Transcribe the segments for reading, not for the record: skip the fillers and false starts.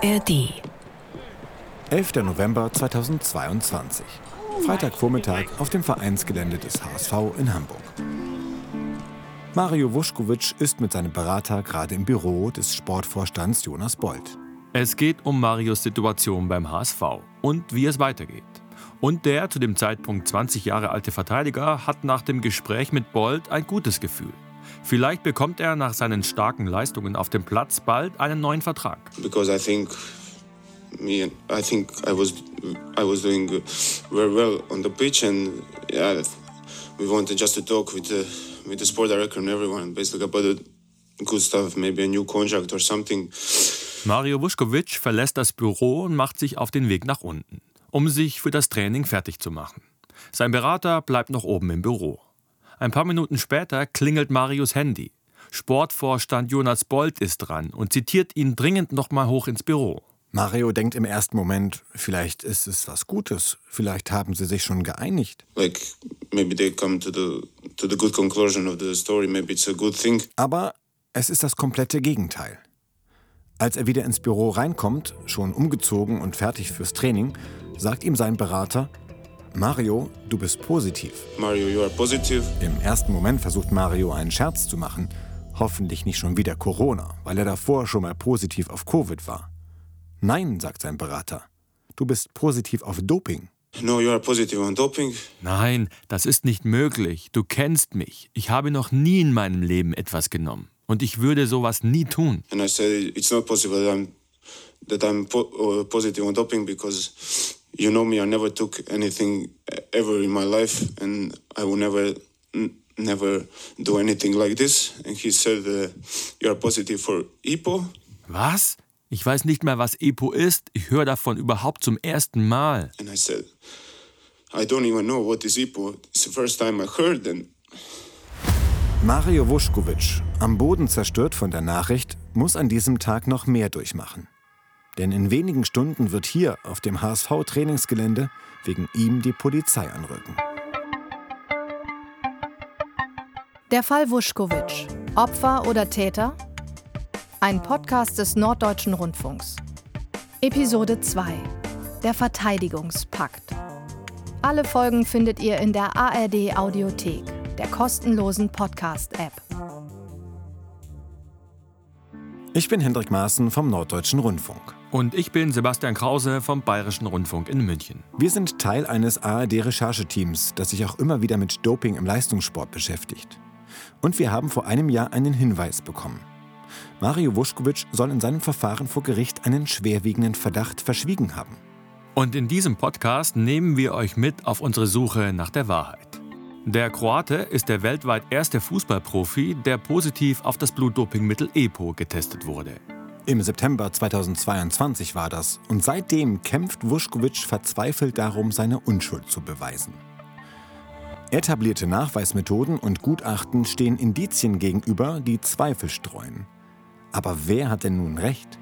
ARD. 11. November 2022. Freitagvormittag auf dem Vereinsgelände des HSV in Hamburg. Mario Vuskovic ist mit seinem Berater gerade im Büro des Sportvorstands Jonas Bold. Es geht um Marios Situation beim HSV und wie es weitergeht. Und der zu dem Zeitpunkt 20 Jahre alte Verteidiger hat nach dem Gespräch mit Bold ein gutes Gefühl. Vielleicht bekommt er nach seinen starken Leistungen auf dem Platz bald einen neuen Vertrag. Because I think I was doing very well on the pitch, and yeah, we wanted just to talk with the sport director and everyone, basically about the good stuff, maybe a new contract or something. Mario Vuskovic verlässt das Büro und macht sich auf den Weg nach unten, um sich für das Training fertig zu machen. Sein Berater bleibt noch oben im Büro. Ein paar Minuten später klingelt Marios Handy. Sportvorstand Jonas Bold ist dran und zitiert ihn dringend noch mal hoch ins Büro. Mario denkt im ersten Moment, vielleicht ist es was Gutes, vielleicht haben sie sich schon geeinigt. Like maybe they come to the good conclusion of the story, maybe it's a good thing. Aber es ist das komplette Gegenteil. Als er wieder ins Büro reinkommt, schon umgezogen und fertig fürs Training, sagt ihm sein Berater: Mario, du bist positiv. Mario, you are positive. Im ersten Moment versucht Mario einen Scherz zu machen. Hoffentlich nicht schon wieder Corona, weil er davor schon mal positiv auf Covid war. Nein, sagt sein Berater, du bist positiv auf Doping. No, you are positive on doping. Nein, das ist nicht möglich. Du kennst mich. Ich habe noch nie in meinem Leben etwas genommen. Und ich würde sowas nie tun. And I said, it's not possible that I'm positive on doping because you know me, I never took anything ever in my life and I will never do anything like this. And he said, you are positive for EPO. Was? Ich weiß nicht mehr, was EPO ist. Ich höre davon überhaupt zum ersten Mal. And I said, I don't even know what is EPO. It's the first time I heard. And Mario Vuskovic, am Boden zerstört von der Nachricht, muss an diesem Tag noch mehr durchmachen. Denn in wenigen Stunden wird hier auf dem HSV-Trainingsgelände wegen ihm die Polizei anrücken. Der Fall Vuskovic. Opfer oder Täter? Ein Podcast des Norddeutschen Rundfunks. Episode 2. Der Verteidigungspakt. Alle Folgen findet ihr in der ARD Audiothek, der kostenlosen Podcast-App. Ich bin Hendrik Maaßen vom Norddeutschen Rundfunk. Und ich bin Sebastian Krause vom Bayerischen Rundfunk in München. Wir sind Teil eines ARD-Rechercheteams, das sich auch immer wieder mit Doping im Leistungssport beschäftigt. Und wir haben vor einem Jahr einen Hinweis bekommen. Mario Vuskovic soll in seinem Verfahren vor Gericht einen schwerwiegenden Verdacht verschwiegen haben. Und in diesem Podcast nehmen wir euch mit auf unsere Suche nach der Wahrheit. Der Kroate ist der weltweit erste Fußballprofi, der positiv auf das Blutdopingmittel EPO getestet wurde. Im September 2022 war das und seitdem kämpft Vuskovic verzweifelt darum, seine Unschuld zu beweisen. Etablierte Nachweismethoden und Gutachten stehen Indizien gegenüber, die Zweifel streuen. Aber wer hat denn nun recht?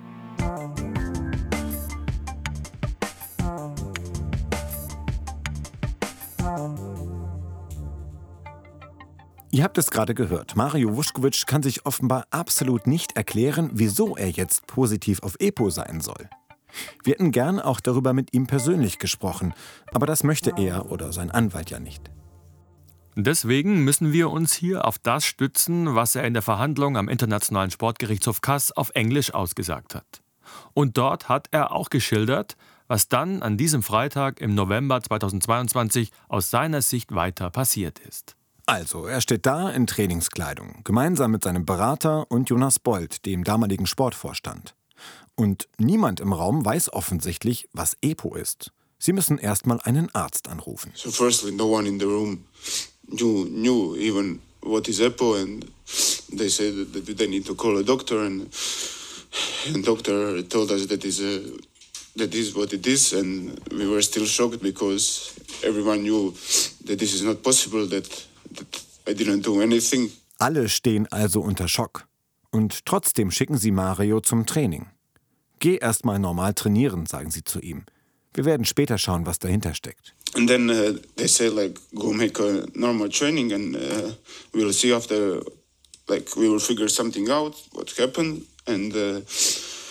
Ihr habt es gerade gehört, Mario Vuskovic kann sich offenbar absolut nicht erklären, wieso er jetzt positiv auf EPO sein soll. Wir hätten gern auch darüber mit ihm persönlich gesprochen, aber das möchte er oder sein Anwalt ja nicht. Deswegen müssen wir uns hier auf das stützen, was er in der Verhandlung am Internationalen Sportgerichtshof Kass auf Englisch ausgesagt hat. Und dort hat er auch geschildert, was dann an diesem Freitag im November 2022 aus seiner Sicht weiter passiert ist. Also, er steht da in Trainingskleidung, gemeinsam mit seinem Berater und Jonas Bold, dem damaligen Sportvorstand. Und niemand im Raum weiß offensichtlich, was EPO ist. Sie müssen erstmal einen Arzt anrufen. so firstly, no one in the room knew even what is EPO, and they said that they need to call a doctor, and doctor told us that is what it is, and we were still shocked because everyone knew that this is not possible, that I didn't do anything. Alle stehen also unter Schock. Und trotzdem schicken sie Mario zum Training. Geh erst mal normal trainieren, sagen sie zu ihm. Wir werden später schauen, was dahinter steckt. And then they say, like, go make a normal training and we'll see after, like, we will figure something out, what happened. And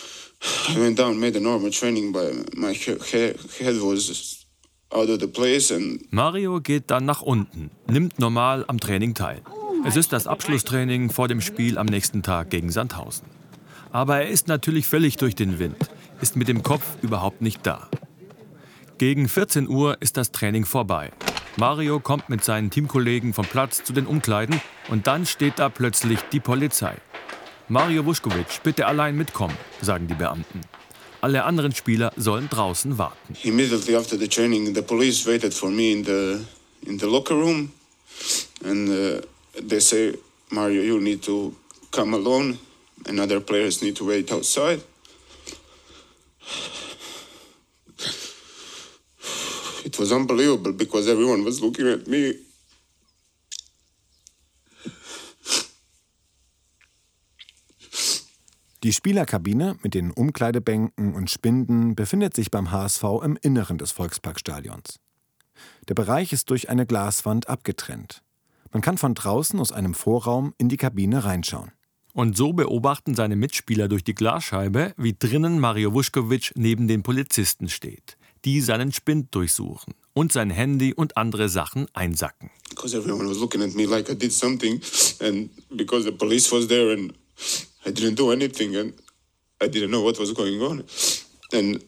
I went down, made a normal training, but my head was out of the place. And Mario geht dann nach unten, nimmt normal am Training teil. Es ist das Abschlusstraining vor dem Spiel am nächsten Tag gegen Sandhausen. Aber er ist natürlich völlig durch den Wind, ist mit dem Kopf überhaupt nicht da. Gegen 14 Uhr ist das Training vorbei. Mario kommt mit seinen Teamkollegen vom Platz zu den Umkleiden und dann steht da plötzlich die Polizei. Mario Vušković, bitte allein mitkommen, sagen die Beamten. Alle anderen Spieler sollen draußen warten. immediately after the training, the police waited for me in the locker room, and they say, Mario, you need to come alone, and other players need to wait outside. It was unbelievable because everyone was looking at me. Die Spielerkabine mit den Umkleidebänken und Spinden befindet sich beim HSV im Inneren des Volksparkstadions. Der Bereich ist durch eine Glaswand abgetrennt. Man kann von draußen aus einem Vorraum in die Kabine reinschauen. Und so beobachten seine Mitspieler durch die Glasscheibe, wie drinnen Mario Vušković neben den Polizisten steht, die seinen Spind durchsuchen und sein Handy und andere Sachen einsacken. Because everyone was looking at me like I did something, and because the police was there and I didn't do anything and I didn't know what was going on. And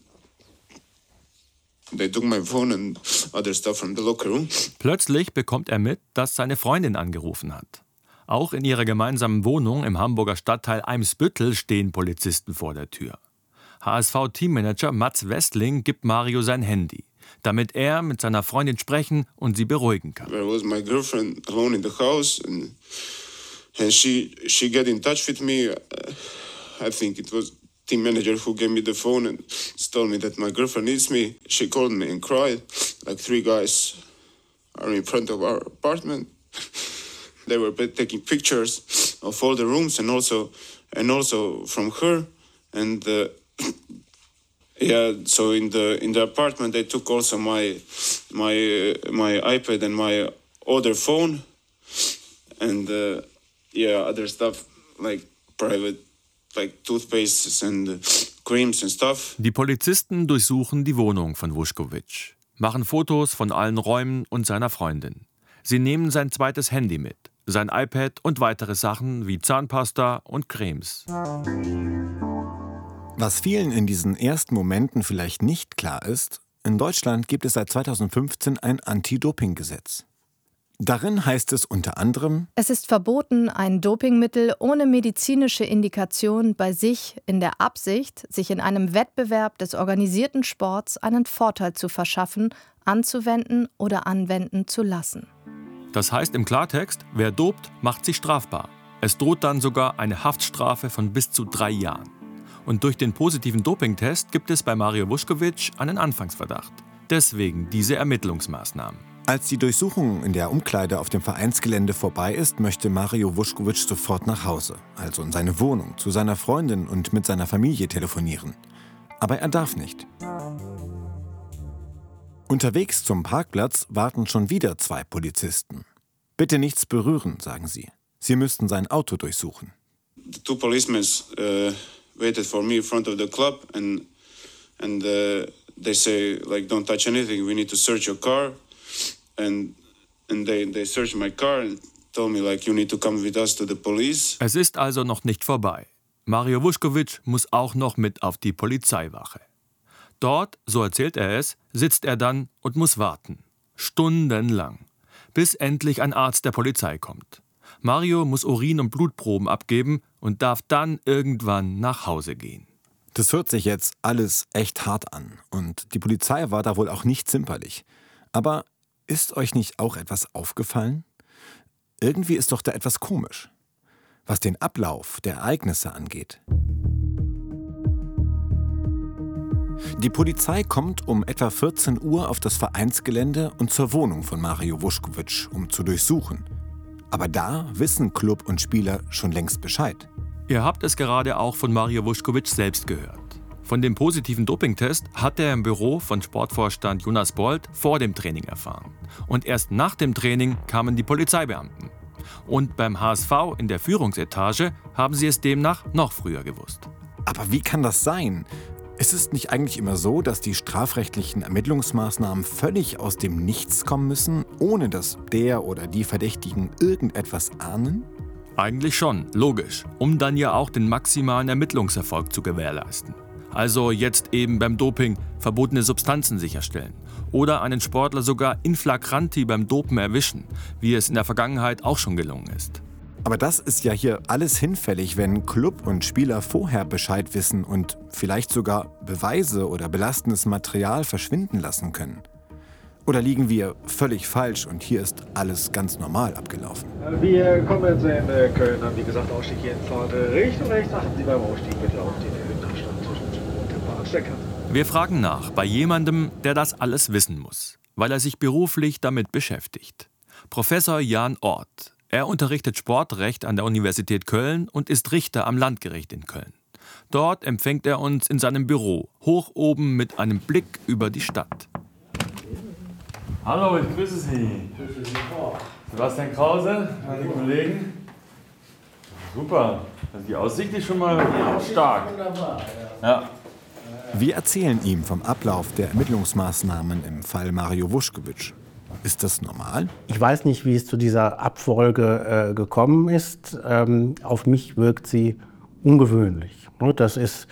they took my phone and other stuff from the locker room. Plötzlich bekommt er mit, dass seine Freundin angerufen hat. Auch in ihrer gemeinsamen Wohnung im Hamburger Stadtteil Eimsbüttel stehen Polizisten vor der Tür. HSV-Teammanager Mats Westling gibt Mario sein Handy, damit er mit seiner Freundin sprechen und sie beruhigen kann. There was my girlfriend alone in the house and she got in touch with me. I think it was team manager who gave me the phone and told me that my girlfriend needs me. She called me and cried. Like 3 guys are in front of our apartment. They were taking pictures of all the rooms and also from her. And yeah, so in the apartment they took also my iPad and my other phone and other stuff like private, like toothpastes and creams and stuff. Die Polizisten durchsuchen die Wohnung von Vušković, machen Fotos von allen Räumen und seiner Freundin. Sie nehmen sein zweites Handy mit, sein iPad und weitere Sachen wie Zahnpasta und Cremes. Was vielen in diesen ersten Momenten vielleicht nicht klar ist, in Deutschland gibt es seit 2015 ein Anti-Doping-Gesetz. Darin heißt es unter anderem: Es ist verboten, ein Dopingmittel ohne medizinische Indikation bei sich in der Absicht, sich in einem Wettbewerb des organisierten Sports einen Vorteil zu verschaffen, anzuwenden oder anwenden zu lassen. Das heißt im Klartext, wer dopt, macht sich strafbar. Es droht dann sogar eine Haftstrafe von bis zu 3 Jahren. Und durch den positiven Dopingtest gibt es bei Mario Vušković einen Anfangsverdacht. Deswegen diese Ermittlungsmaßnahmen. Als die Durchsuchung in der Umkleide auf dem Vereinsgelände vorbei ist, möchte Mario Vušković sofort nach Hause, also in seine Wohnung, zu seiner Freundin und mit seiner Familie telefonieren. Aber er darf nicht. Unterwegs zum Parkplatz warten schon wieder 2 Polizisten. Bitte nichts berühren, sagen sie. Sie müssten sein Auto durchsuchen. The 2 policemen waited for me in front of the club and they say like don't touch anything, we need to search your car. And they searched my car and told me like you need to come with us to the police. Es ist also noch nicht vorbei. Mario Vušković muss auch noch mit auf die Polizeiwache. Dort, so erzählt er es, sitzt er dann und muss warten. Stundenlang. Bis endlich ein Arzt der Polizei kommt. Mario muss Urin- und Blutproben abgeben und darf dann irgendwann nach Hause gehen. Das hört sich jetzt alles echt hart an. Und die Polizei war da wohl auch nicht zimperlich. Aber ist euch nicht auch etwas aufgefallen? Irgendwie ist doch da etwas komisch, was den Ablauf der Ereignisse angeht. Die Polizei kommt um etwa 14 Uhr auf das Vereinsgelände und zur Wohnung von Mario Vušković, um zu durchsuchen. Aber da wissen Club und Spieler schon längst Bescheid. Ihr habt es gerade auch von Mario Vušković selbst gehört. Von dem positiven Dopingtest hat er im Büro von Sportvorstand Jonas Bolt vor dem Training erfahren. Und erst nach dem Training kamen die Polizeibeamten. Und beim HSV in der Führungsetage haben sie es demnach noch früher gewusst. Aber Aber wie kann das sein? Ist es nicht eigentlich immer so, dass die strafrechtlichen Ermittlungsmaßnahmen völlig aus dem Nichts kommen müssen, ohne dass der oder die Verdächtigen irgendetwas ahnen? Eigentlich schon, logisch, um dann ja auch den maximalen Ermittlungserfolg zu gewährleisten. Also jetzt eben beim Doping verbotene Substanzen sicherstellen oder einen Sportler sogar in flagranti beim Dopen erwischen, wie es in der Vergangenheit auch schon gelungen ist. Aber das ist ja hier alles hinfällig, wenn Club und Spieler vorher Bescheid wissen und vielleicht sogar Beweise oder belastendes Material verschwinden lassen können. Oder liegen wir völlig falsch und hier ist alles ganz normal abgelaufen? Wir kommen jetzt in Köln an, wie gesagt, Ausstieg hier in Fahrt rechts und rechts. Achten Sie beim Ausstieg bitte auf den erhöhten Abstand zwischen Spur und dem Bahnstecker. Wir fragen nach bei jemandem, der das alles wissen muss, weil er sich beruflich damit beschäftigt. Professor Jan Orth. Er unterrichtet Sportrecht an der Universität Köln und ist Richter am Landgericht in Köln. Dort empfängt er uns in seinem Büro, hoch oben mit einem Blick über die Stadt. Hallo, ich grüße Sie. Sebastian Krause, meine Kollegen. Super, also die Aussicht ist schon mal stark. Ja. Wir erzählen ihm vom Ablauf der Ermittlungsmaßnahmen im Fall Mario Vušković. Ist das normal? Ich weiß nicht, wie es zu dieser Abfolge gekommen ist. Auf mich wirkt sie ungewöhnlich. Das ist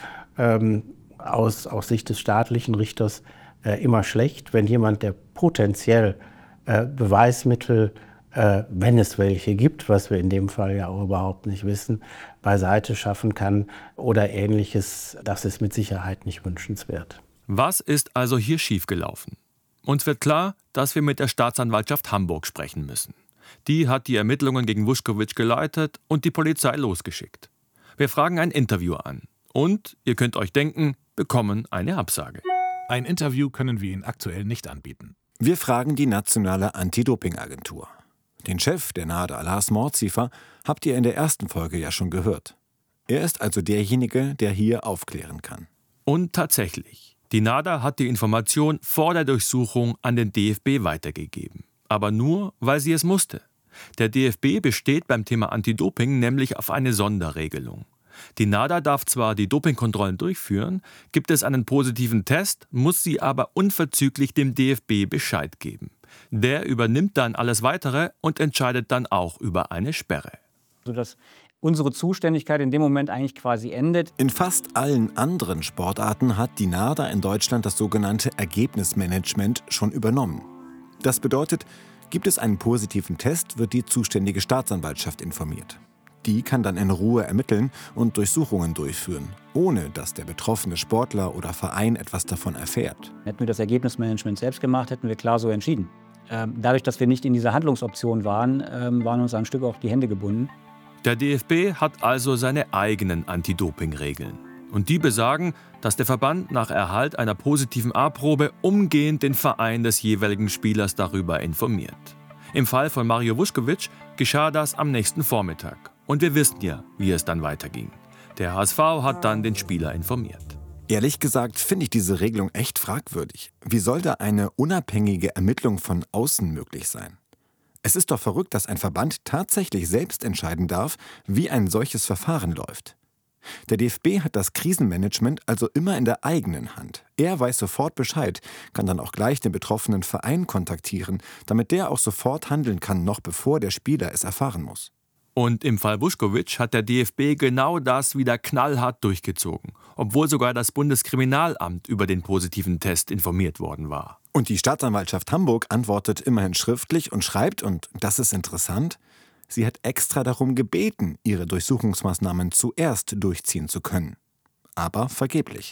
aus Sicht des staatlichen Richters immer schlecht, wenn jemand, der potenziell Beweismittel, wenn es welche gibt, was wir in dem Fall ja auch überhaupt nicht wissen, beiseite schaffen kann oder Ähnliches. Das ist mit Sicherheit nicht wünschenswert. Was ist also hier schiefgelaufen? Uns wird klar, dass wir mit der Staatsanwaltschaft Hamburg sprechen müssen. Die hat die Ermittlungen gegen Vušković geleitet und die Polizei losgeschickt. Wir fragen ein Interview an und, ihr könnt euch denken, bekommen eine Absage. Ein Interview können wir Ihnen aktuell nicht anbieten. Wir fragen die nationale Anti-Doping-Agentur. Den Chef der NADA, Lars Mordziefer, habt ihr in der ersten Folge ja schon gehört. Er ist also derjenige, der hier aufklären kann. Und tatsächlich. Die NADA hat die Information vor der Durchsuchung an den DFB weitergegeben. Aber nur, weil sie es musste. Der DFB besteht beim Thema Anti-Doping nämlich auf eine Sonderregelung. Die NADA darf zwar die Dopingkontrollen durchführen, gibt es einen positiven Test, muss sie aber unverzüglich dem DFB Bescheid geben. Der übernimmt dann alles Weitere und entscheidet dann auch über eine Sperre. Sodass unsere Zuständigkeit in dem Moment eigentlich quasi endet. In fast allen anderen Sportarten hat die NADA in Deutschland das sogenannte Ergebnismanagement schon übernommen. Das bedeutet, gibt es einen positiven Test, wird die zuständige Staatsanwaltschaft informiert. Die kann dann in Ruhe ermitteln und Durchsuchungen durchführen, ohne dass der betroffene Sportler oder Verein etwas davon erfährt. Hätten wir das Ergebnismanagement selbst gemacht, hätten wir klar so entschieden. Dadurch, dass wir nicht in dieser Handlungsoption waren, waren uns ein Stück auf die Hände gebunden. Der DFB hat also seine eigenen Anti-Doping-Regeln. Und die besagen, dass der Verband nach Erhalt einer positiven A-Probe umgehend den Verein des jeweiligen Spielers darüber informiert. Im Fall von Mario Vušković geschah das am nächsten Vormittag. Und wir wissen ja, wie es dann weiterging. Der HSV hat dann den Spieler informiert. Ehrlich gesagt finde ich diese Regelung echt fragwürdig. Wie soll da eine unabhängige Ermittlung von außen möglich sein? Es ist doch verrückt, dass ein Verband tatsächlich selbst entscheiden darf, wie ein solches Verfahren läuft. Der DFB hat das Krisenmanagement also immer in der eigenen Hand. Er weiß sofort Bescheid, kann dann auch gleich den betroffenen Verein kontaktieren, damit der auch sofort handeln kann, noch bevor der Spieler es erfahren muss. Und im Fall Vušković hat der DFB genau das wieder knallhart durchgezogen, obwohl sogar das Bundeskriminalamt über den positiven Test informiert worden war. Und die Staatsanwaltschaft Hamburg antwortet immerhin schriftlich und schreibt, und das ist interessant, sie hat extra darum gebeten, ihre Durchsuchungsmaßnahmen zuerst durchziehen zu können. Aber vergeblich.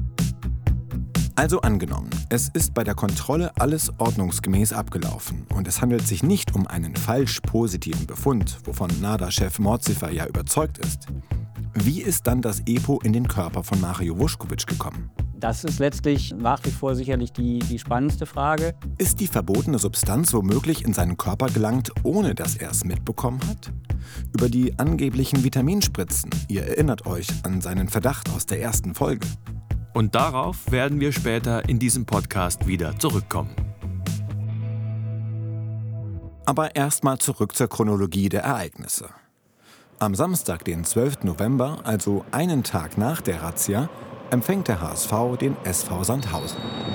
Also angenommen, es ist bei der Kontrolle alles ordnungsgemäß abgelaufen und es handelt sich nicht um einen falsch positiven Befund, wovon NADA-Chef Mordziefer ja überzeugt ist. Wie ist dann das EPO in den Körper von Mario Vušković gekommen? Das ist letztlich nach wie vor sicherlich die spannendste Frage. Ist die verbotene Substanz womöglich in seinen Körper gelangt, ohne dass er es mitbekommen hat? Über die angeblichen Vitaminspritzen, ihr erinnert euch an seinen Verdacht aus der ersten Folge. Und darauf werden wir später in diesem Podcast wieder zurückkommen. Aber erstmal zurück zur Chronologie der Ereignisse. Am Samstag, den 12. November, also einen Tag nach der Razzia, empfängt der HSV den SV Sandhausen.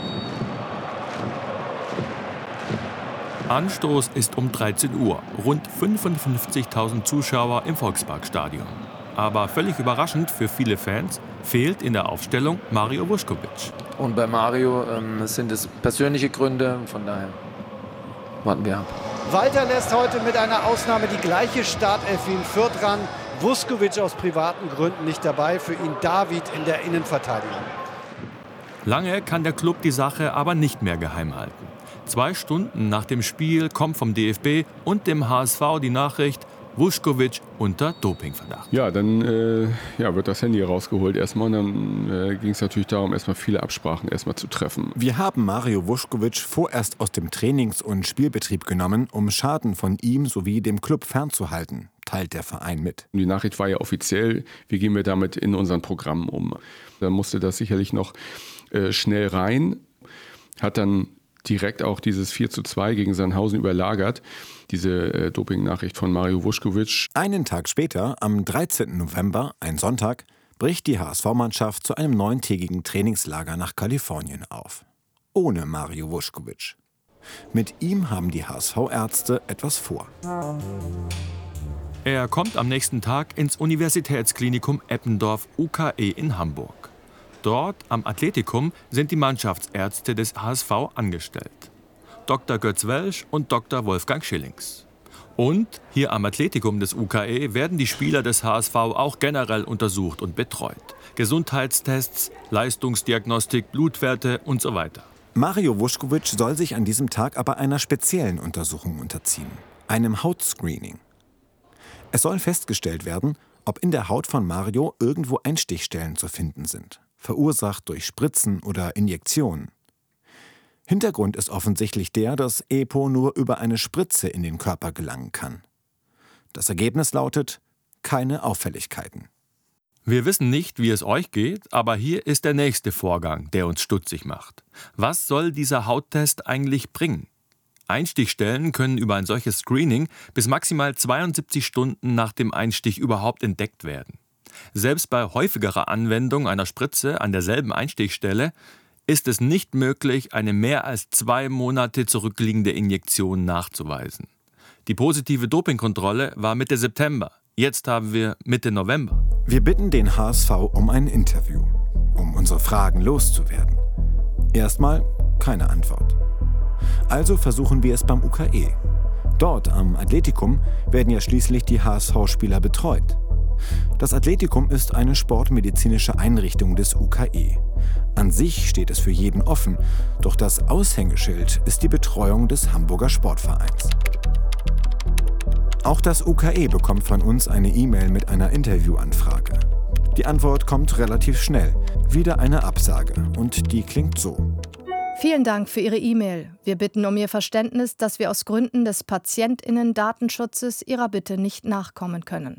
Anstoß ist um 13 Uhr. Rund 55.000 Zuschauer im Volksparkstadion. Aber völlig überraschend für viele Fans fehlt in der Aufstellung Mario Vuskovic. Und bei Mario sind es persönliche Gründe, von daher warten wir ab. Walter lässt heute mit einer Ausnahme die gleiche Startelf wie in Fürth ran. Vuskovic aus privaten Gründen nicht dabei, für ihn David in der Innenverteidigung. Lange kann der Klub die Sache aber nicht mehr geheim halten. 2 Stunden nach dem Spiel kommt vom DFB und dem HSV die Nachricht, Vuskovic unter Dopingverdacht. Ja, dann wird das Handy rausgeholt erstmal. Und dann ging es natürlich darum, erstmal viele Absprachen erstmal zu treffen. Wir haben Mario Vuskovic vorerst aus dem Trainings- und Spielbetrieb genommen, um Schaden von ihm sowie dem Club fernzuhalten, teilt der Verein mit. Die Nachricht war ja offiziell, wie gehen wir damit in unseren Programmen um. Da musste das sicherlich noch schnell rein, hat dann direkt auch dieses 4:2 gegen Sandhausen überlagert, diese Doping-Nachricht von Mario Vuskovic. Einen Tag später, am 13. November, ein Sonntag, bricht die HSV-Mannschaft zu einem 9-tägigen Trainingslager nach Kalifornien auf. Ohne Mario Vuskovic. Mit ihm haben die HSV-Ärzte etwas vor. Er kommt am nächsten Tag ins Universitätsklinikum Eppendorf UKE in Hamburg. Dort am Athletikum sind die Mannschaftsärzte des HSV angestellt. Dr. Götz Welsch und Dr. Wolfgang Schillings. Und hier am Athletikum des UKE werden die Spieler des HSV auch generell untersucht und betreut. Gesundheitstests, Leistungsdiagnostik, Blutwerte und so weiter. Mario Vuskovic soll sich an diesem Tag aber einer speziellen Untersuchung unterziehen, einem Hautscreening. Es soll festgestellt werden, ob in der Haut von Mario irgendwo Einstichstellen zu finden sind, verursacht durch Spritzen oder Injektionen. Hintergrund ist offensichtlich der, dass EPO nur über eine Spritze in den Körper gelangen kann. Das Ergebnis lautet: keine Auffälligkeiten. Wir wissen nicht, wie es euch geht, aber hier ist der nächste Vorgang, der uns stutzig macht. Was soll dieser Hauttest eigentlich bringen? Einstichstellen können über ein solches Screening bis maximal 72 Stunden nach dem Einstich überhaupt entdeckt werden. Selbst bei häufigerer Anwendung einer Spritze an derselben Einstichstelle ist es nicht möglich, eine mehr als 2 Monate zurückliegende Injektion nachzuweisen. Die positive Dopingkontrolle war Mitte September. Jetzt haben wir Mitte November. Wir bitten den HSV um ein Interview, um unsere Fragen loszuwerden. Erstmal keine Antwort. Also versuchen wir es beim UKE. Dort am Athletikum werden ja schließlich die HSV-Spieler betreut. Das Athletikum ist eine sportmedizinische Einrichtung des UKE. An sich steht es für jeden offen, doch das Aushängeschild ist die Betreuung des Hamburger Sportvereins. Auch das UKE bekommt von uns eine E-Mail mit einer Interviewanfrage. Die Antwort kommt relativ schnell, wieder eine Absage, und die klingt so. Vielen Dank für Ihre E-Mail. Wir bitten um Ihr Verständnis, dass wir aus Gründen des PatientInnen-Datenschutzes Ihrer Bitte nicht nachkommen können.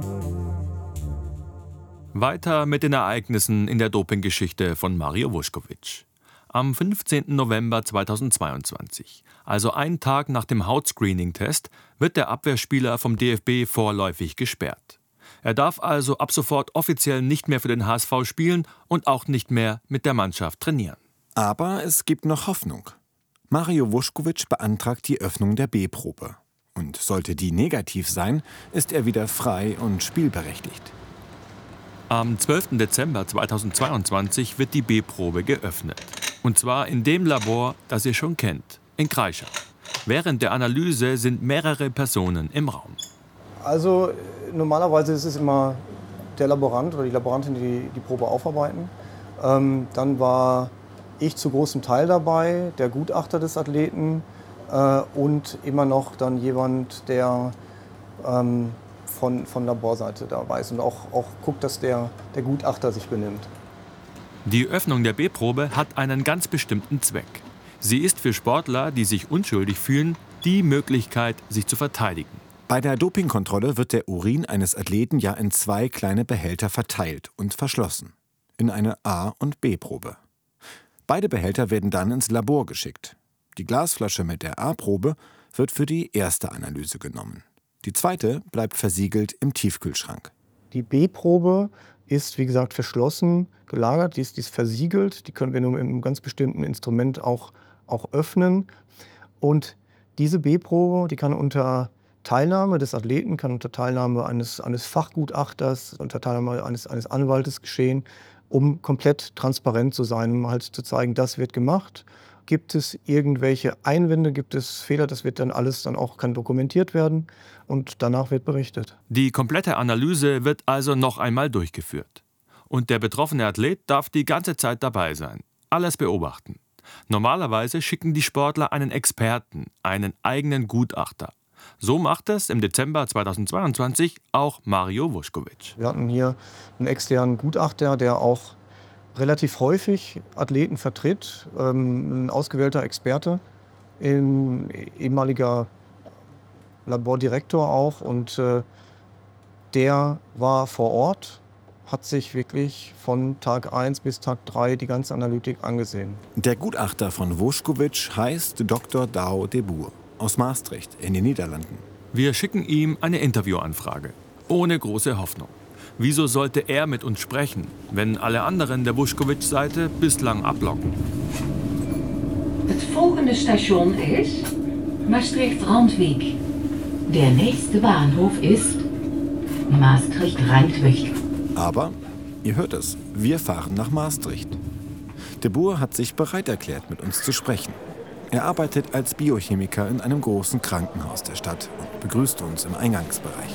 Weiter mit den Ereignissen in der Dopinggeschichte von Mario Vuskovic. Am 15. November 2022, also einen Tag nach dem Hautscreening-Test, wird der Abwehrspieler vom DFB vorläufig gesperrt. Er darf also ab sofort offiziell nicht mehr für den HSV spielen und auch nicht mehr mit der Mannschaft trainieren. Aber es gibt noch Hoffnung. Mario Vuskovic beantragt die Öffnung der B-Probe. Und sollte die negativ sein, ist er wieder frei und spielberechtigt. Am 12. Dezember 2022 wird die B-Probe geöffnet. Und zwar in dem Labor, das ihr schon kennt, in Kreischa. Während der Analyse sind mehrere Personen im Raum. Also normalerweise ist es immer der Laborant oder die Laborantin, die die Probe aufarbeiten. Dann war ich zu großem Teil dabei, der Gutachter des Athleten und immer noch dann jemand, der von Laborseite dabei ist und auch guckt, dass der Gutachter sich benimmt. Die Öffnung der B-Probe hat einen ganz bestimmten Zweck. Sie ist für Sportler, die sich unschuldig fühlen, die Möglichkeit, sich zu verteidigen. Bei der Dopingkontrolle wird der Urin eines Athleten ja in 2 kleine Behälter verteilt und verschlossen. In eine A- und B-Probe. Beide Behälter werden dann ins Labor geschickt. Die Glasflasche mit der A-Probe wird für die erste Analyse genommen. Die zweite bleibt versiegelt im Tiefkühlschrank. Die B-Probe ist, wie gesagt, verschlossen gelagert, die ist versiegelt. Die können wir nur mit einem ganz bestimmten Instrument auch öffnen. Und diese B-Probe, die kann unter Teilnahme des Athleten, kann unter Teilnahme eines Fachgutachters, unter Teilnahme eines Anwaltes geschehen, um komplett transparent zu sein, um halt zu zeigen, das wird gemacht. Gibt es irgendwelche Einwände, gibt es Fehler, das wird dann alles kann dokumentiert werden und danach wird berichtet. Die komplette Analyse wird also noch einmal durchgeführt. Und der betroffene Athlet darf die ganze Zeit dabei sein, alles beobachten. Normalerweise schicken die Sportler einen Experten, einen eigenen Gutachter. So macht es im Dezember 2022 auch Mario Vušković. Wir hatten hier einen externen Gutachter, der auch relativ häufig Athleten vertritt, ein ausgewählter Experte, ein ehemaliger Labordirektor auch. Und der war vor Ort, hat sich wirklich von Tag 1 bis Tag 3 die ganze Analytik angesehen. Der Gutachter von Vušković heißt Dr. Douwe de Boer aus Maastricht in den Niederlanden. Wir schicken ihm eine Interviewanfrage, ohne große Hoffnung. Wieso sollte er mit uns sprechen, wenn alle anderen der Vušković-Seite bislang ablocken? Het volgende station ist Maastricht-Randwijk. Der nächste Bahnhof ist Maastricht-Randwijk. Aber, ihr hört es, wir fahren nach Maastricht. De Boer hat sich bereit erklärt, mit uns zu sprechen. Er arbeitet als Biochemiker in einem großen Krankenhaus der Stadt und begrüßt uns im Eingangsbereich.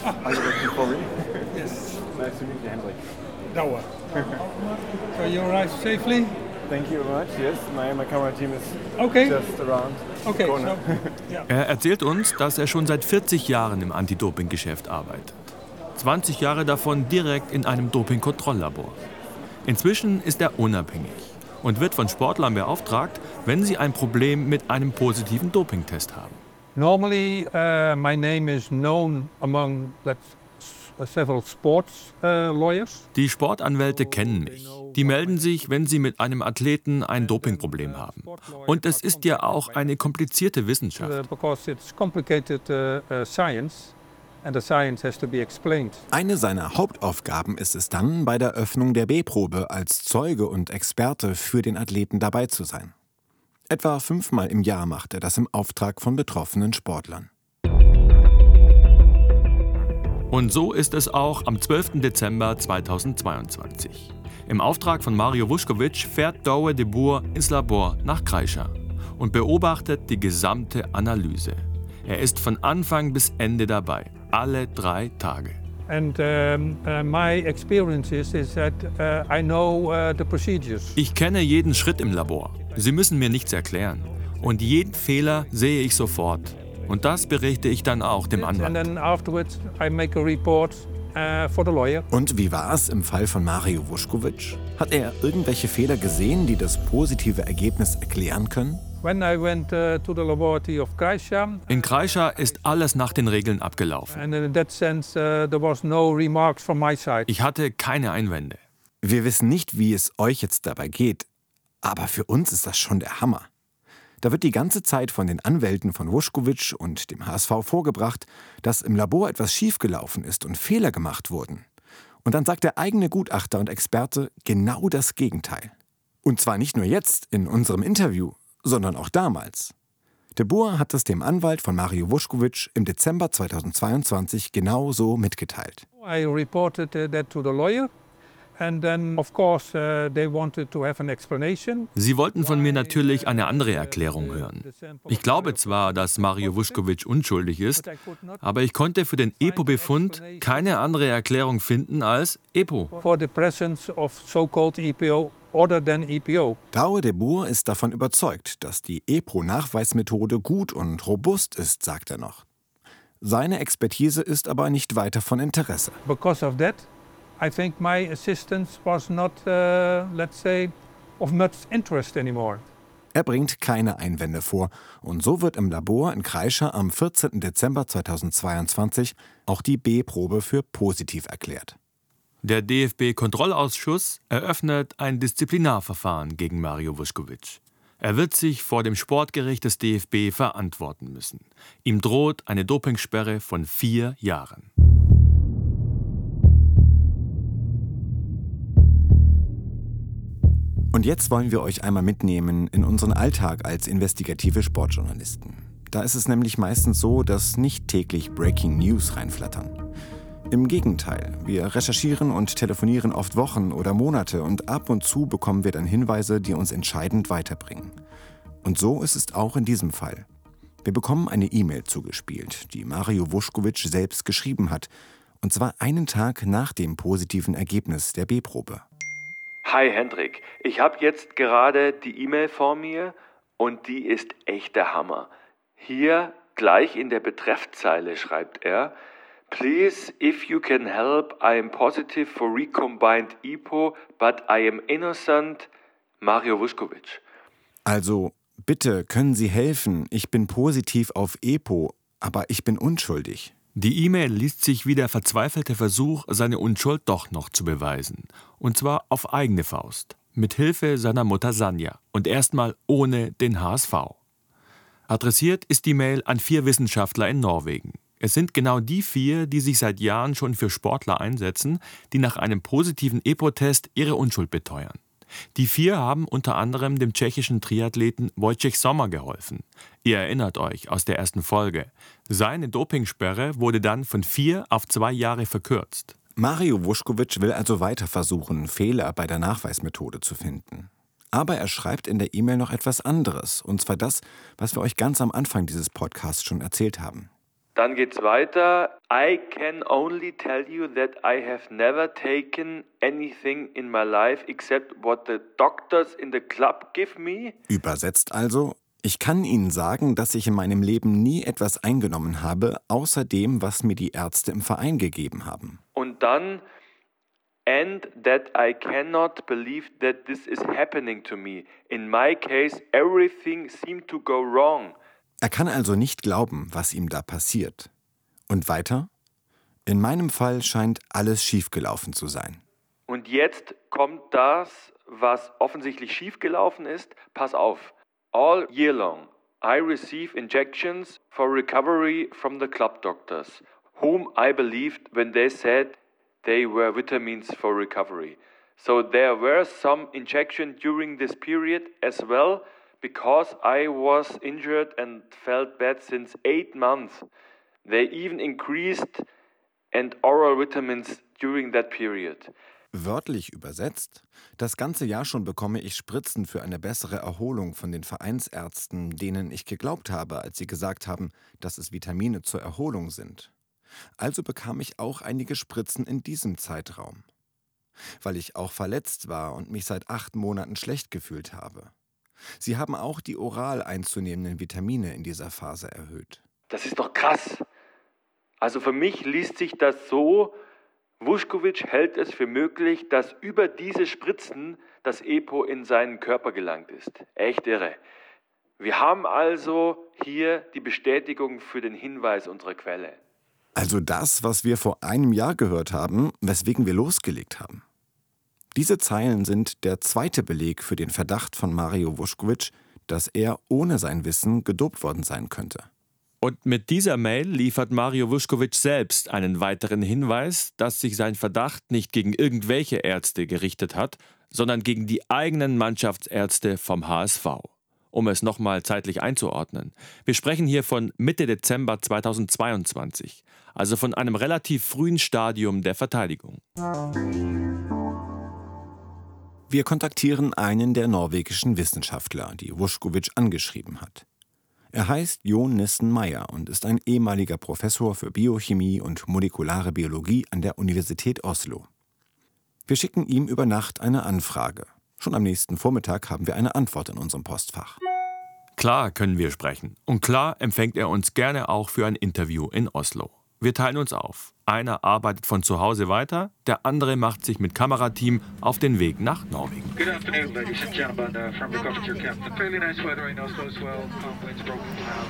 Nice to meet you, Henrik. Douwe. So you arrived safely? Thank you very much. Yes, my camera team is just around. Okay. So, yeah. Er erzählt uns, dass er schon seit 40 Jahren im Anti-Doping-Geschäft arbeitet. 20 Jahre davon direkt in einem Doping-Kontrolllabor. Inzwischen ist er unabhängig und wird von Sportlern beauftragt, wenn sie ein Problem mit einem positiven Dopingtest haben. Normally, my name is known among several sports lawyers. Die Sportanwälte kennen mich. Die melden sich, wenn sie mit einem Athleten ein Dopingproblem haben. Und es ist ja auch eine komplizierte Wissenschaft. Because it's complicated science and the science has to be explained. Eine seiner Hauptaufgaben ist es dann, bei der Öffnung der B-Probe als Zeuge und Experte für den Athleten dabei zu sein. Etwa 5-mal im Jahr macht er das im Auftrag von betroffenen Sportlern. Und so ist es auch am 12. Dezember 2022. Im Auftrag von Mario Vušković fährt Douwe de Boer ins Labor nach Kreischa und beobachtet die gesamte Analyse. Er ist von Anfang bis Ende dabei, alle 3 Tage. And my experience is that I know the procedures. Ich kenne jeden Schritt im Labor. Sie müssen mir nichts erklären. Und jeden Fehler sehe ich sofort. Und das berichte ich dann auch dem Anwalt. Und wie war es im Fall von Mario Vušković? Hat er irgendwelche Fehler gesehen, die das positive Ergebnis erklären können? In Kreischa ist alles nach den Regeln abgelaufen. Ich hatte keine Einwände. Wir wissen nicht, wie es euch jetzt dabei geht, aber für uns ist das schon der Hammer. Da wird die ganze Zeit von den Anwälten von Vušković und dem HSV vorgebracht, dass im Labor etwas schiefgelaufen ist und Fehler gemacht wurden. Und dann sagt der eigene Gutachter und Experte genau das Gegenteil. Und zwar nicht nur jetzt in unserem Interview, sondern auch damals. De Boer hat es dem Anwalt von Mario Vušković im Dezember 2022 genau so mitgeteilt. I reported that to the lawyer. And then, of course, they wanted to have an explanation. Sie wollten von mir natürlich eine andere Erklärung hören. Ich glaube zwar, dass Mario Vušković unschuldig ist, aber ich konnte für den EPO-Befund keine andere Erklärung finden als EPO. For the presence of so-called EPO other than EPO. Douwe de Boer ist davon überzeugt, dass die EPO-Nachweismethode gut und robust ist, sagt er noch. Seine Expertise ist aber nicht weiter von Interesse. Because of that, I think my assistance was not, let's say, of much interest anymore. Er bringt keine Einwände vor und so wird im Labor in Kreischa am 14. Dezember 2022 auch die B-Probe für positiv erklärt. Der DFB-Kontrollausschuss eröffnet ein Disziplinarverfahren gegen Mario Vušković. Er wird sich vor dem Sportgericht des DFB verantworten müssen. Ihm droht eine Dopingsperre von 4 Jahren. Und jetzt wollen wir euch einmal mitnehmen in unseren Alltag als investigative Sportjournalisten. Da ist es nämlich meistens so, dass nicht täglich Breaking News reinflattern. Im Gegenteil, wir recherchieren und telefonieren oft Wochen oder Monate und ab und zu bekommen wir dann Hinweise, die uns entscheidend weiterbringen. Und so ist es auch in diesem Fall. Wir bekommen eine E-Mail zugespielt, die Mario Vušković selbst geschrieben hat, und zwar einen Tag nach dem positiven Ergebnis der B-Probe. Hi Hendrik, ich habe jetzt gerade die E-Mail vor mir und die ist echt der Hammer. Hier gleich in der Betreffzeile schreibt er: Please, if you can help, I am positive for recombined EPO, but I am innocent, Mario Vušković. Also, bitte können Sie helfen, ich bin positiv auf EPO, aber ich bin unschuldig. Die E-Mail liest sich wie der verzweifelte Versuch, seine Unschuld doch noch zu beweisen. Und zwar auf eigene Faust, mit Hilfe seiner Mutter Sanja und erstmal ohne den HSV. Adressiert ist die Mail an 4 Wissenschaftler in Norwegen. Es sind genau die 4, die sich seit Jahren schon für Sportler einsetzen, die nach einem positiven EPO-Test ihre Unschuld beteuern. Die 4 haben unter anderem dem tschechischen Triathleten Wojciech Sommer geholfen. Ihr erinnert euch aus der ersten Folge. Seine Dopingsperre wurde dann von 4 auf 2 Jahre verkürzt. Mario Vušković will also weiter versuchen, Fehler bei der Nachweismethode zu finden. Aber er schreibt in der E-Mail noch etwas anderes, und zwar das, was wir euch ganz am Anfang dieses Podcasts schon erzählt haben. Dann geht's weiter. I can only tell you that I have never taken anything in my life except what the doctors in the club give me. Übersetzt also: Ich kann Ihnen sagen, dass ich in meinem Leben nie etwas eingenommen habe, außer dem, was mir die Ärzte im Verein gegeben haben. Und dann: And that I cannot believe that this is happening to me. In my case, everything seemed to go wrong. Er kann also nicht glauben, was ihm da passiert. Und weiter? In meinem Fall scheint alles schiefgelaufen zu sein. Und jetzt kommt das, was offensichtlich schiefgelaufen ist. Pass auf. All year long, I receive injections for recovery from the club doctors, whom I believed when they said they were vitamins for recovery. So there were some injections during this period as well, because I was injured and felt bad since 8 months. They even increased and oral vitamins during that period. Wörtlich übersetzt: Das ganze Jahr schon bekomme ich Spritzen für eine bessere Erholung von den Vereinsärzten, denen ich geglaubt habe, als sie gesagt haben, dass es Vitamine zur Erholung sind. Also bekam ich auch einige Spritzen in diesem Zeitraum. Weil ich auch verletzt war und mich seit 8 Monaten schlecht gefühlt habe. Sie haben auch die oral einzunehmenden Vitamine in dieser Phase erhöht. Das ist doch krass. Also für mich liest sich das so: Vušković hält es für möglich, dass über diese Spritzen das EPO in seinen Körper gelangt ist. Echt irre. Wir haben also hier die Bestätigung für den Hinweis unserer Quelle. Also das, was wir vor einem Jahr gehört haben, weswegen wir losgelegt haben. Diese Zeilen sind der zweite Beleg für den Verdacht von Mario Vušković, dass er ohne sein Wissen gedopt worden sein könnte. Und mit dieser Mail liefert Mario Vušković selbst einen weiteren Hinweis, dass sich sein Verdacht nicht gegen irgendwelche Ärzte gerichtet hat, sondern gegen die eigenen Mannschaftsärzte vom HSV. Um es nochmal zeitlich einzuordnen. Wir sprechen hier von Mitte Dezember 2022, also von einem relativ frühen Stadium der Verteidigung. Wir kontaktieren einen der norwegischen Wissenschaftler, die Vušković angeschrieben hat. Er heißt Jon Nissen Meyer und ist ein ehemaliger Professor für Biochemie und molekulare Biologie an der Universität Oslo. Wir schicken ihm über Nacht eine Anfrage. Schon am nächsten Vormittag haben wir eine Antwort in unserem Postfach. Klar können wir sprechen. Und klar empfängt er uns gerne auch für ein Interview in Oslo. Wir teilen uns auf. Einer arbeitet von zu Hause weiter, der andere macht sich mit Kamerateam auf den Weg nach Norwegen. Good afternoon, ladies and gentlemen, from Recovered Your Captain. Fairly nice weather in Oslo as well. Calm winds, broken cloud.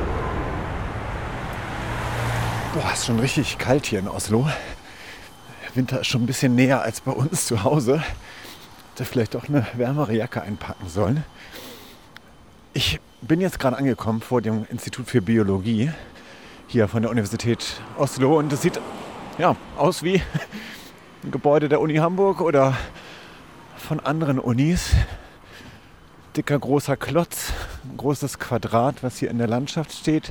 Boah, ist schon richtig kalt hier in Oslo. Winter ist schon ein bisschen näher als bei uns zu Hause. Hätte vielleicht auch eine wärmere Jacke einpacken sollen. Ich bin jetzt gerade angekommen vor dem Institut für Biologie hier von der Universität Oslo und das sieht aus wie ein Gebäude der Uni Hamburg oder von anderen Unis. Dicker, großer Klotz, ein großes Quadrat, was hier in der Landschaft steht.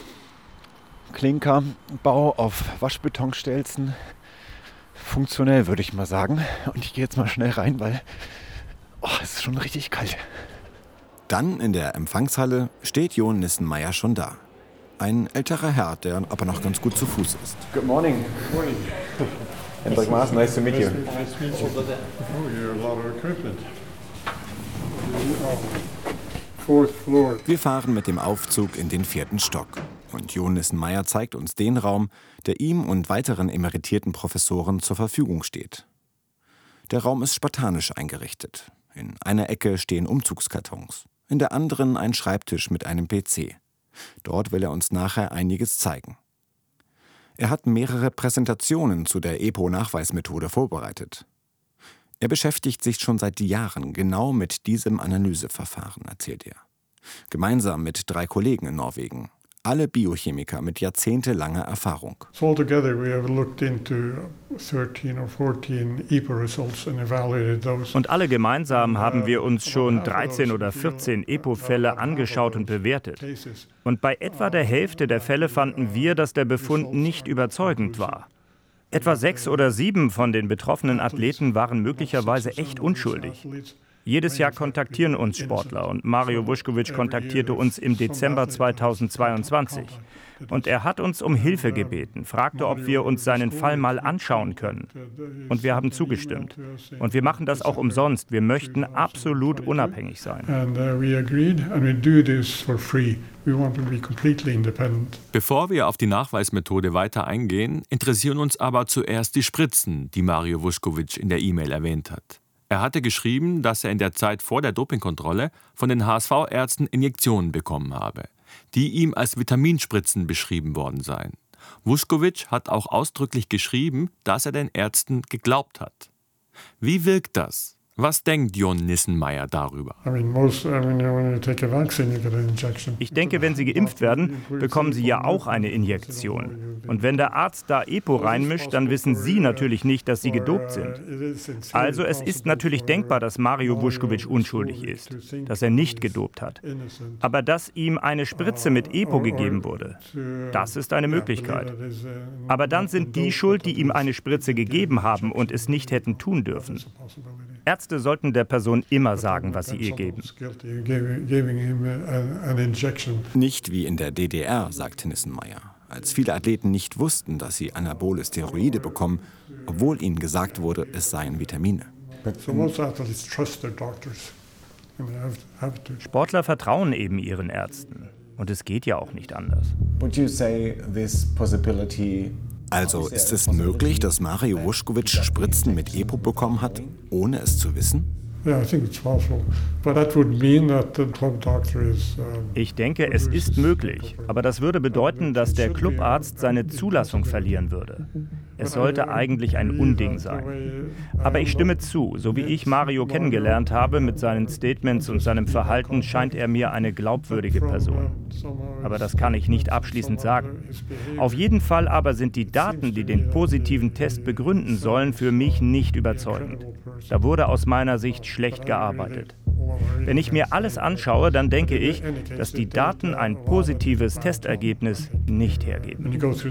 Klinkerbau auf Waschbetonstelzen. Funktionell, würde ich mal sagen. Und ich gehe jetzt mal schnell rein, weil es ist schon richtig kalt. Dann in der Empfangshalle steht Jon Nissenmeier schon da. Ein älterer Herr, der aber noch ganz gut zu Fuß ist. Good morning. Good morning. Hendrik Maaßen, nice to meet you. Nice to meet you. Oh, you're a lot of equipment. Fourth floor. Wir fahren mit dem Aufzug in den 4. Stock. Und Jon Nissenmeier zeigt uns den Raum, der ihm und weiteren emeritierten Professoren zur Verfügung steht. Der Raum ist spartanisch eingerichtet. In einer Ecke stehen Umzugskartons, in der anderen ein Schreibtisch mit einem PC. Dort will er uns nachher einiges zeigen. Er hat mehrere Präsentationen zu der EPO-Nachweismethode vorbereitet. Er beschäftigt sich schon seit Jahren genau mit diesem Analyseverfahren, erzählt er. Gemeinsam mit 3 Kollegen in Norwegen. Alle Biochemiker mit jahrzehntelanger Erfahrung. So altogether we have looked into 13 or 14 EPO results and evaluated those. Und alle gemeinsam haben wir uns schon 13 oder 14 EPO-Fälle angeschaut und bewertet. Und bei etwa der Hälfte der Fälle fanden wir, dass der Befund nicht überzeugend war. Etwa 6 oder 7 von den betroffenen Athleten waren möglicherweise echt unschuldig. Jedes Jahr kontaktieren uns Sportler und Mario Vušković kontaktierte uns im Dezember 2022. Und er hat uns um Hilfe gebeten, fragte, ob wir uns seinen Fall mal anschauen können. Und wir haben zugestimmt. Und wir machen das auch umsonst. Wir möchten absolut unabhängig sein. Bevor wir auf die Nachweismethode weiter eingehen, interessieren uns aber zuerst die Spritzen, die Mario Vušković in der E-Mail erwähnt hat. Er hatte geschrieben, dass er in der Zeit vor der Dopingkontrolle von den HSV-Ärzten Injektionen bekommen habe, die ihm als Vitaminspritzen beschrieben worden seien. Vušković hat auch ausdrücklich geschrieben, dass er den Ärzten geglaubt hat. Wie wirkt das? Was denkt Jon Nissenmeier darüber? Ich denke, wenn Sie geimpft werden, bekommen Sie ja auch eine Injektion. Und wenn der Arzt da EPO reinmischt, dann wissen Sie natürlich nicht, dass Sie gedopt sind. Also es ist natürlich denkbar, dass Mario Vušković unschuldig ist, dass er nicht gedopt hat. Aber dass ihm eine Spritze mit EPO gegeben wurde, das ist eine Möglichkeit. Aber dann sind die schuld, die ihm eine Spritze gegeben haben und es nicht hätten tun dürfen. Ärzte sollten der Person immer sagen, was sie ihr geben. Nicht wie in der DDR, sagt Nissenmeier, als viele Athleten nicht wussten, dass sie anabole Steroide bekommen, obwohl ihnen gesagt wurde, es seien Vitamine. Sportler vertrauen eben ihren Ärzten. Und es geht ja auch nicht anders. Also ist es möglich, dass Mario Vušković Spritzen mit EPO bekommen hat, ohne es zu wissen? Ich denke, es ist möglich. Aber das würde bedeuten, dass der Clubarzt seine Zulassung verlieren würde. Es sollte eigentlich ein Unding sein. Aber ich stimme zu, so wie ich Mario kennengelernt habe, mit seinen Statements und seinem Verhalten, scheint er mir eine glaubwürdige Person. Aber das kann ich nicht abschließend sagen. Auf jeden Fall aber sind die Daten, die den positiven Test begründen sollen, für mich nicht überzeugend. Da wurde aus meiner Sicht schlecht gearbeitet. Wenn ich mir alles anschaue, dann denke ich, dass die Daten ein positives Testergebnis nicht hergeben.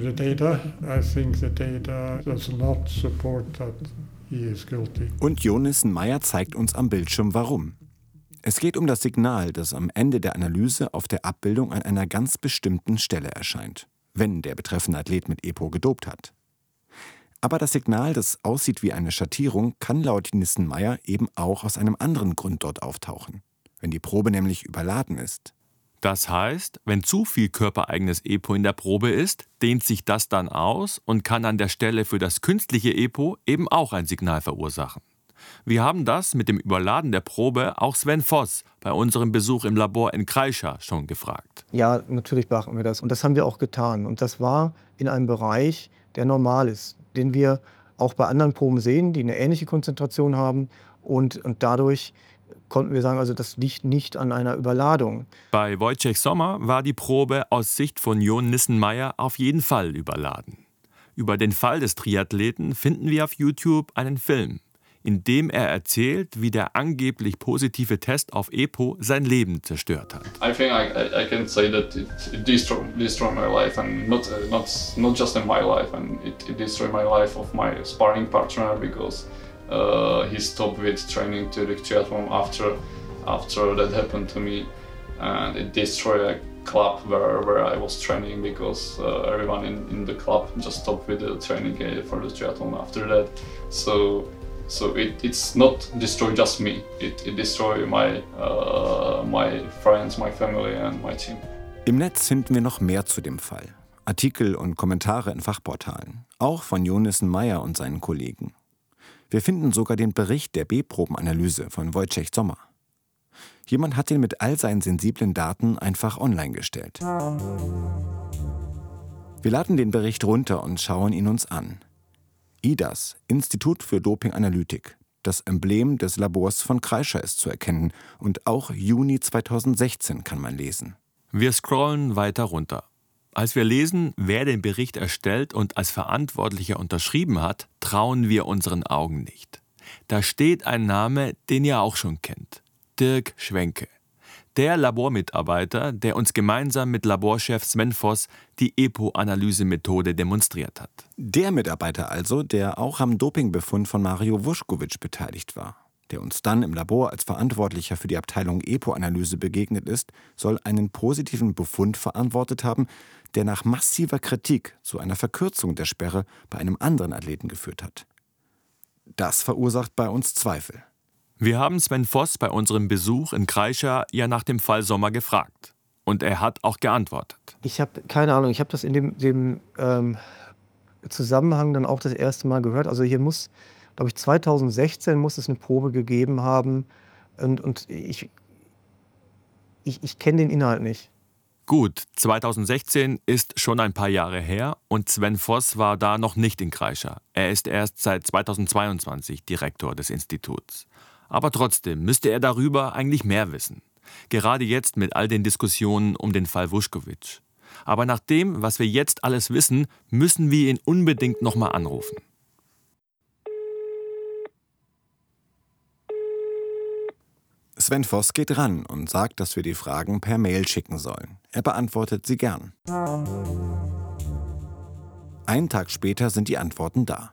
Und Jon Nissenmeier zeigt uns am Bildschirm, warum. Es geht um das Signal, das am Ende der Analyse auf der Abbildung an einer ganz bestimmten Stelle erscheint, wenn der betreffende Athlet mit EPO gedopt hat. Aber das Signal, das aussieht wie eine Schattierung, kann laut Nissenmeier eben auch aus einem anderen Grund dort auftauchen, wenn die Probe nämlich überladen ist. Das heißt, wenn zu viel körpereigenes EPO in der Probe ist, dehnt sich das dann aus und kann an der Stelle für das künstliche EPO eben auch ein Signal verursachen. Wir haben das mit dem Überladen der Probe auch Sven Voss bei unserem Besuch im Labor in Kreischa schon gefragt. Ja, natürlich beachten wir das. Und das haben wir auch getan. Und das war in einem Bereich, der normal ist, den wir auch bei anderen Proben sehen, die eine ähnliche Konzentration haben. Und dadurch konnten wir sagen, also das liegt nicht an einer Überladung. Bei Wojciech Sommer war die Probe aus Sicht von Jon Nissenmeier auf jeden Fall überladen. Über den Fall des Triathleten finden wir auf YouTube einen Film, in dem er erzählt, wie der angeblich positive Test auf EPO sein Leben zerstört hat. I think I can say that it destroyed my life, and not just in my life, and it destroyed my life of my sparring partner because he stopped with training to the triathlon after that happened to me, and it destroyed a club where I was training because everyone in the club just stopped with the training for the triathlon after that. So it's not destroy just me. It destroy my friends, my family and my team. Im Netz finden wir noch mehr zu dem Fall. Artikel und Kommentare in Fachportalen, auch von Jon Nissenmeier und seinen Kollegen. Wir finden sogar den Bericht der B-Probenanalyse von Wojciech Sommer. Jemand hat ihn mit all seinen sensiblen Daten einfach online gestellt. Wir laden den Bericht runter und schauen ihn uns an. IDAS, Institut für Dopinganalytik. Das Emblem des Labors von Kreischer ist zu erkennen und auch Juni 2016 kann man lesen. Wir scrollen weiter runter. Als wir lesen, wer den Bericht erstellt und als Verantwortlicher unterschrieben hat, trauen wir unseren Augen nicht. Da steht ein Name, den ihr auch schon kennt. Dirk Schwenke. Der Labormitarbeiter, der uns gemeinsam mit Laborchef Sven Voss die EPO-Analysemethode demonstriert hat. Der Mitarbeiter also, der auch am Dopingbefund von Mario Vušković beteiligt war. Der uns dann im Labor als Verantwortlicher für die Abteilung EPO-Analyse begegnet ist, soll einen positiven Befund verantwortet haben, der nach massiver Kritik zu einer Verkürzung der Sperre bei einem anderen Athleten geführt hat. Das verursacht bei uns Zweifel. Wir haben Sven Voss bei unserem Besuch in Kreischer ja nach dem Fall Sommer gefragt. Und er hat auch geantwortet. Ich habe keine Ahnung, ich habe das in dem Zusammenhang dann auch das erste Mal gehört. Also hier muss, glaube ich, 2016 muss es eine Probe gegeben haben. Und ich kenne den Inhalt nicht. Gut, 2016 ist schon ein paar Jahre her und Sven Voss war da noch nicht in Kreischer. Er ist erst seit 2022 Direktor des Instituts. Aber trotzdem müsste er darüber eigentlich mehr wissen. Gerade jetzt mit all den Diskussionen um den Fall Vušković. Aber nach dem, was wir jetzt alles wissen, müssen wir ihn unbedingt nochmal anrufen. Sven Voss geht ran und sagt, dass wir die Fragen per Mail schicken sollen. Er beantwortet sie gern. Einen Tag später sind die Antworten da.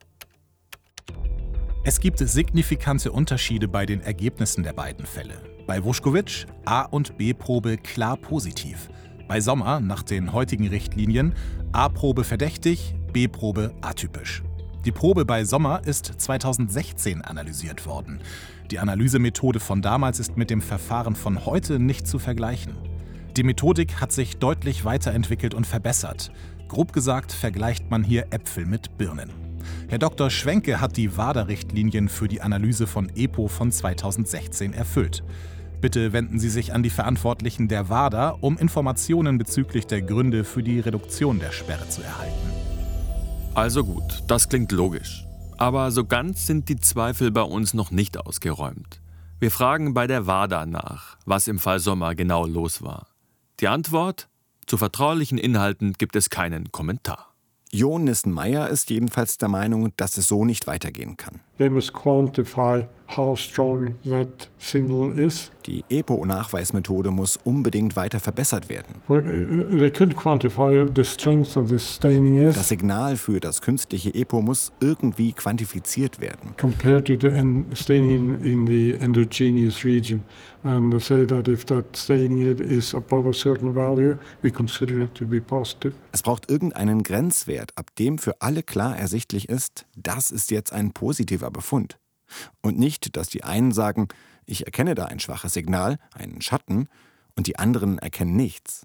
Es gibt signifikante Unterschiede bei den Ergebnissen der beiden Fälle. Bei Vušković A- und B-Probe klar positiv. Bei Sommer, nach den heutigen Richtlinien, A-Probe verdächtig, B-Probe atypisch. Die Probe bei Sommer ist 2016 analysiert worden. Die Analysemethode von damals ist mit dem Verfahren von heute nicht zu vergleichen. Die Methodik hat sich deutlich weiterentwickelt und verbessert. Grob gesagt vergleicht man hier Äpfel mit Birnen. Herr Dr. Schwenke hat die WADA-Richtlinien für die Analyse von EPO von 2016 erfüllt. Bitte wenden Sie sich an die Verantwortlichen der WADA, um Informationen bezüglich der Gründe für die Reduktion der Sperre zu erhalten. Also gut, das klingt logisch. Aber so ganz sind die Zweifel bei uns noch nicht ausgeräumt. Wir fragen bei der WADA nach, was im Fall Sommer genau los war. Die Antwort? Zu vertraulichen Inhalten gibt es keinen Kommentar. Jon Nissenmeier ist jedenfalls der Meinung, dass es so nicht weitergehen kann. They must quantify how strong that signal is. Die EPO-Nachweismethode muss unbedingt weiter verbessert werden. They could quantify the strength of the staining is. Das Signal für das künstliche EPO muss irgendwie quantifiziert werden. Compared to the staining in the endogenous region. And they say that if that staining is above a certain value, we consider it to be positive. Es braucht irgendeinen Grenzwert, ab dem für alle klar ersichtlich ist, das ist jetzt ein positiver Befund. Und nicht, dass die einen sagen, ich erkenne da ein schwaches Signal, einen Schatten, und die anderen erkennen nichts.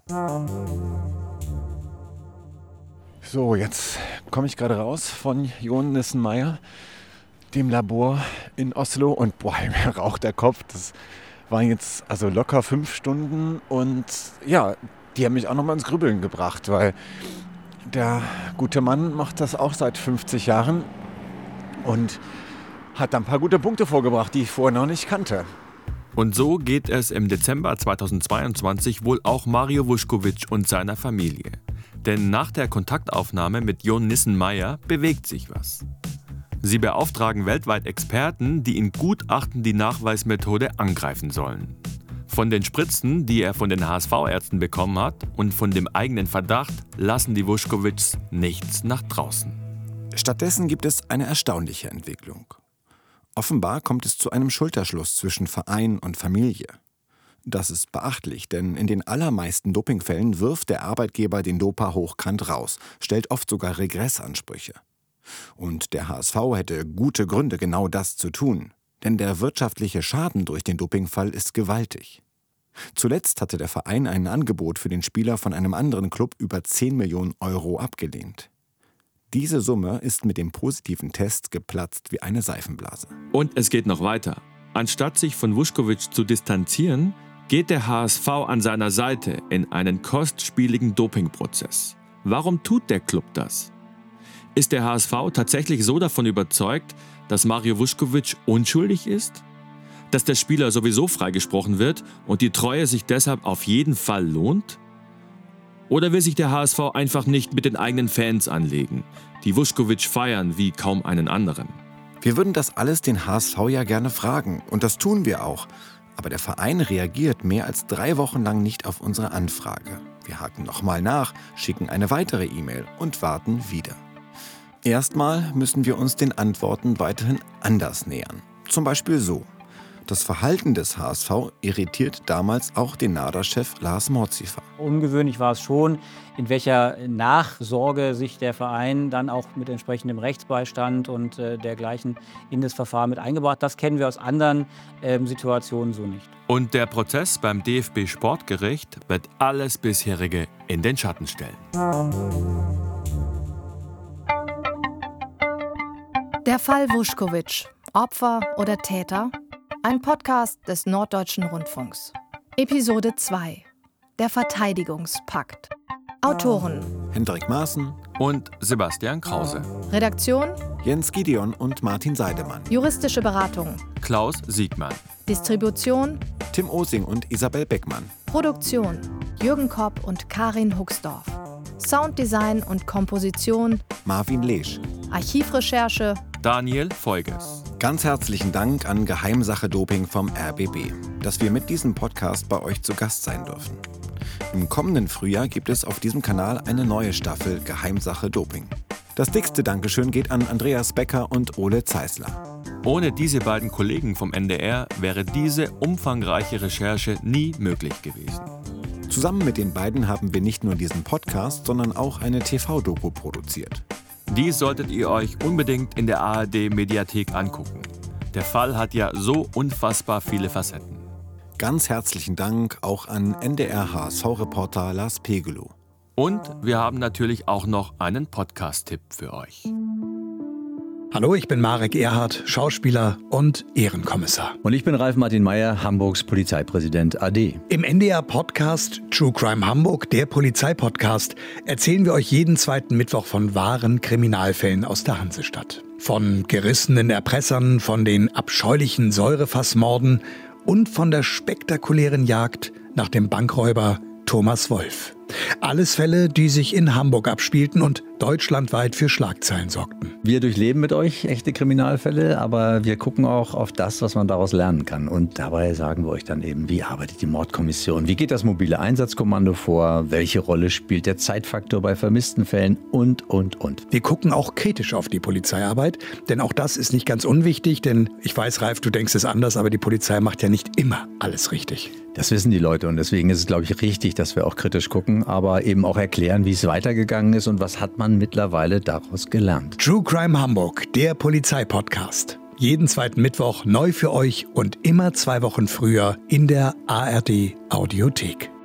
So, jetzt komme ich gerade raus von Jon Nissenmeier, dem Labor in Oslo, und boah, mir raucht der Kopf. Das waren jetzt also locker 5 Stunden und ja, die haben mich auch nochmal ins Grübeln gebracht, weil der gute Mann macht das auch seit 50 Jahren. und hat dann ein paar gute Punkte vorgebracht, die ich vorher noch nicht kannte. Und so geht es im Dezember 2022 wohl auch Mario Vušković und seiner Familie. Denn nach der Kontaktaufnahme mit Jon Nissen-Meyer bewegt sich was. Sie beauftragen weltweit Experten, die in Gutachten die Nachweismethode angreifen sollen. Von den Spritzen, die er von den HSV-Ärzten bekommen hat, und von dem eigenen Verdacht lassen die Vuškovićs nichts nach draußen. Stattdessen gibt es eine erstaunliche Entwicklung. Offenbar kommt es zu einem Schulterschluss zwischen Verein und Familie. Das ist beachtlich, denn in den allermeisten Dopingfällen wirft der Arbeitgeber den Doper hochkant raus, stellt oft sogar Regressansprüche. Und der HSV hätte gute Gründe, genau das zu tun. Denn der wirtschaftliche Schaden durch den Dopingfall ist gewaltig. Zuletzt hatte der Verein ein Angebot für den Spieler von einem anderen Club über 10 Millionen Euro abgelehnt. Diese Summe ist mit dem positiven Test geplatzt wie eine Seifenblase. Und es geht noch weiter. Anstatt sich von Vušković zu distanzieren, geht der HSV an seiner Seite in einen kostspieligen Dopingprozess. Warum tut der Club das? Ist der HSV tatsächlich so davon überzeugt, dass Mario Vušković unschuldig ist? Dass der Spieler sowieso freigesprochen wird und die Treue sich deshalb auf jeden Fall lohnt? Oder will sich der HSV einfach nicht mit den eigenen Fans anlegen, die Vušković feiern wie kaum einen anderen? Wir würden das alles den HSV ja gerne fragen, und das tun wir auch. Aber der Verein reagiert mehr als 3 Wochen lang nicht auf unsere Anfrage. Wir haken nochmal nach, schicken eine weitere E-Mail und warten wieder. Erstmal müssen wir uns den Antworten weiterhin anders nähern. Zum Beispiel so. Das Verhalten des HSV irritiert damals auch den NADA-Chef Lars Morzifer. Ungewöhnlich war es schon, in welcher Nachsorge sich der Verein dann auch mit entsprechendem Rechtsbeistand und dergleichen in das Verfahren mit eingebracht. Das kennen wir aus anderen Situationen so nicht. Und der Prozess beim DFB-Sportgericht wird alles bisherige in den Schatten stellen. Der Fall Vušković, Opfer oder Täter? Ein Podcast des Norddeutschen Rundfunks. Episode 2. Der Verteidigungspakt. Autoren: Hendrik Maaßen und Sebastian Krause. Redaktion: Jens Gideon und Martin Seidemann. Juristische Beratung: Klaus Siegmann. Distribution: Tim Osing und Isabel Beckmann. Produktion: Jürgen Kopp und Karin Huxdorf. Sounddesign und Komposition: Marvin Lesch. Archivrecherche: Daniel Feuges. Ganz herzlichen Dank an Geheimsache Doping vom RBB, dass wir mit diesem Podcast bei euch zu Gast sein dürfen. Im kommenden Frühjahr gibt es auf diesem Kanal eine neue Staffel Geheimsache Doping. Das dickste Dankeschön geht an Andreas Becker und Ole Zeisler. Ohne diese beiden Kollegen vom NDR wäre diese umfangreiche Recherche nie möglich gewesen. Zusammen mit den beiden haben wir nicht nur diesen Podcast, sondern auch eine TV-Doku produziert. Die solltet ihr euch unbedingt in der ARD-Mediathek angucken. Der Fall hat ja so unfassbar viele Facetten. Ganz herzlichen Dank auch an NDR-HSV-Reporter Lars Pegelow. Und wir haben natürlich auch noch einen Podcast-Tipp für euch. Hallo, ich bin Marek Erhardt, Schauspieler und Ehrenkommissar. Und ich bin Ralf Martin Meyer, Hamburgs Polizeipräsident AD. Im NDR-Podcast True Crime Hamburg, der Polizeipodcast, erzählen wir euch jeden zweiten Mittwoch von wahren Kriminalfällen aus der Hansestadt. Von gerissenen Erpressern, von den abscheulichen Säurefassmorden und von der spektakulären Jagd nach dem Bankräuber Thomas Wolf. Alles Fälle, die sich in Hamburg abspielten und deutschlandweit für Schlagzeilen sorgten. Wir durchleben mit euch echte Kriminalfälle, aber wir gucken auch auf das, was man daraus lernen kann. Und dabei sagen wir euch dann eben, wie arbeitet die Mordkommission, wie geht das mobile Einsatzkommando vor, welche Rolle spielt der Zeitfaktor bei vermissten Fällen und. Wir gucken auch kritisch auf die Polizeiarbeit, denn auch das ist nicht ganz unwichtig, denn ich weiß, Ralf, du denkst es anders, aber die Polizei macht ja nicht immer alles richtig. Das wissen die Leute und deswegen ist es, glaube ich, richtig, dass wir auch kritisch gucken, aber eben auch erklären, wie es weitergegangen ist und was hat man mittlerweile daraus gelernt. True Crime Hamburg, der Polizeipodcast. Jeden zweiten Mittwoch neu für euch und immer 2 Wochen früher in der ARD Audiothek.